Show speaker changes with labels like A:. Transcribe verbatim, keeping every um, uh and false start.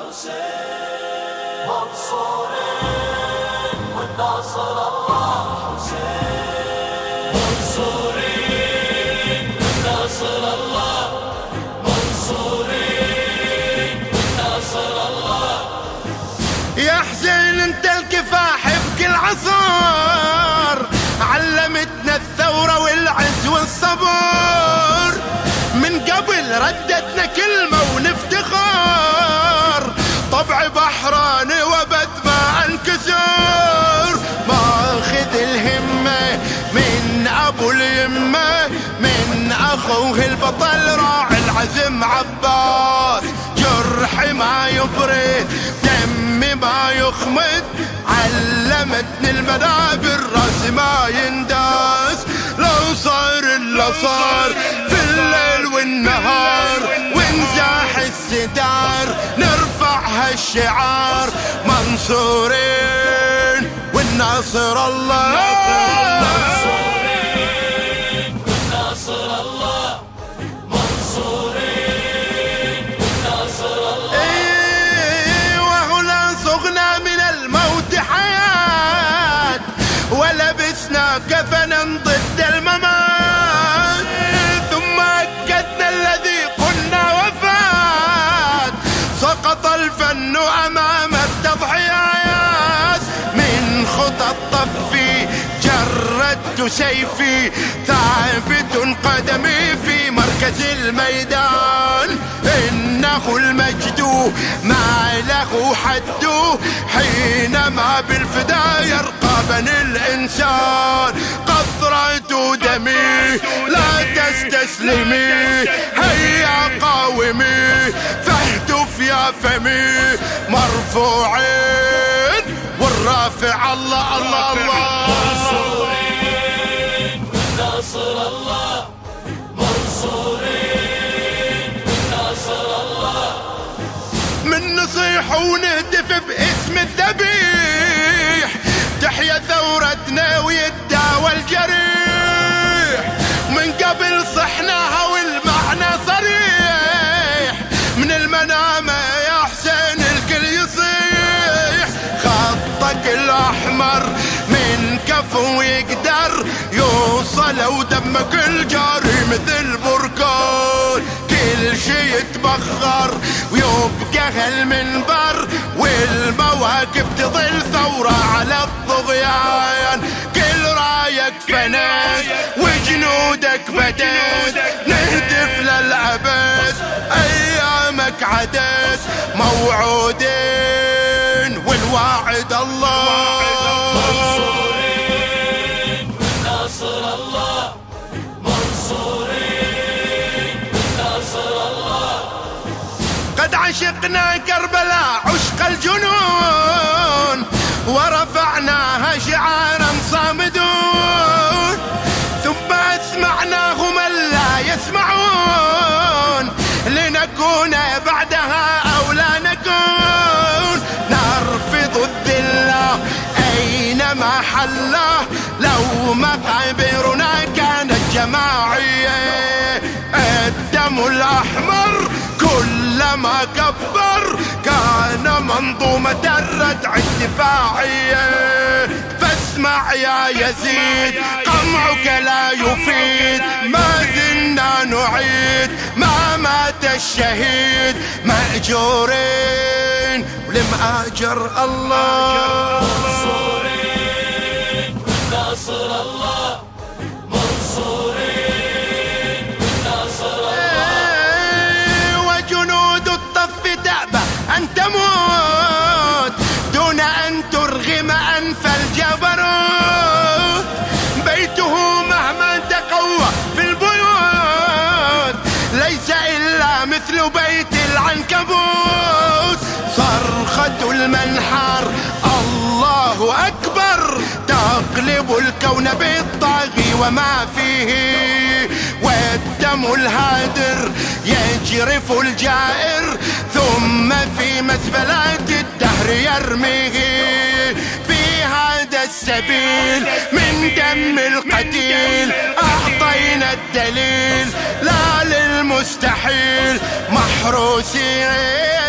A: حسين منصورين والناصر الله حسين منصورين والناصر الله منصورين والناصر الله.
B: يا حسين انت الكفاح بكل عصر، علمتنا الثورة والعز والصبر، من قبل ردتنا كلمة ونفتخر، طبع بحراني وبد ما انكسر، ماخذ الهمة من ابو اليمة، من اخوه البطل راعي العزم عباس، جرحي ما يبرد دمي ما يخمد، علمتني المنابر راسي ما ينداس، لو صار الا صار في الليل والنهار، ونزاح الستار نرفع هالشعار، منصورين والناصر الله
A: منصورين والناصر الله منصورين والناصر الله.
B: ايه وهنا صغنا من الموت حياة، ولبسنا كفنا ضد الممات، ثم أكدنا الذي قلنا وفات، سقط الفن أمام التضحيات، من خطى الطفي جردت سيفي، ثابت قدمي في مركز الميدان، إنه المجد ما له حد، حينما بالفدا يرقى بني الإنسان، قطرة دمي لا تستسلمي، هيا قاومي فاهتف يا فمي، مرفوعين والرافع الله الله الله.
A: منصورين والناصر الله منصورين والناصر الله.
B: من نصيح ونهتف باسم الذبيح، تحيا ثورتنا ويداوى الجريح، من قبل صحناها والمعنى صريح، من المنام يا حسين الكل يصيح، خطك الأحمر من كفو يقدر يوصل، ودمك الجاري مثل بركان، كل شي يتبخر ويبقى هالمنبر، والمواقف تظل ثورة على الطغيان، كل رايك فناس وجنودك بدس، نهتف للأبد أيامك عدس، موعودين والواعد الله.
A: منصورين والناصر الله منصورين والناصر الله.
B: قد عشقنا كربلاء عشق الجنون، ورفعناها شعارا صامدون، ثم اسمعناهم لا يسمعون، لنكون بعدها أو لا نكون، نرفض الذلة أينما حله، لو مقابرنا كانت جماعية، الدم الأحمر كلما كبر كان منظومة الردع الدفاعية، فاسمع يا يزيد قمعك لا يفيد، ما زلنا نعيد ما مات الشهيد، مأجورين ولمأجر الله.
A: منصورين والناصر الله منصورين والناصر الله.
B: وجنود الطف تأبى أن تموت دون أن ترغم أنف الجبروت، بيته مهما تقوى في البيوت ليس إلا مثل بيت العنكبوت، صرخة المنحر الله أكبر، تقلب الكون بالطاغي وما فيه، والدم الهادر يجرف الجائر، ثم في مزبلات الدهر يرميه، في هذا السبيل من دم القتيل أعطينا الدليل، لا للمستحيل محروسين.